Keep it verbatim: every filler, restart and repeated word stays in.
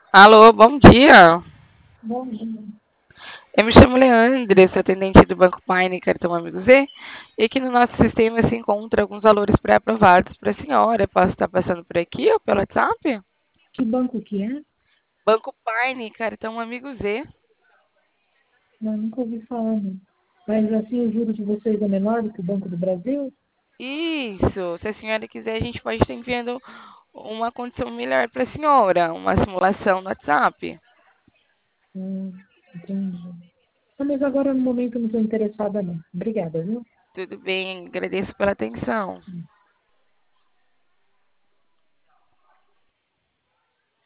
Alô, bom dia. Bom dia. Eu me chamo Leandre, sou atendente do Banco Paine Cartão Amigo Z, e aqui no nosso sistema se encontra alguns valores pré-aprovados para a senhora. Posso estar passando por aqui ou pelo WhatsApp? Que banco que é? Banco Paine Cartão Amigo Z. Não, nunca ouvi falar, não. Mas assim, o juro de vocês é menor do que o Banco do Brasil? Isso, se a senhora quiser, a gente pode estar enviando uma condição melhor para a senhora, uma simulação no WhatsApp. Hum, entendi. Não, mas agora, no momento, eu não estou interessada, não. Obrigada, viu? Tudo bem, agradeço pela atenção.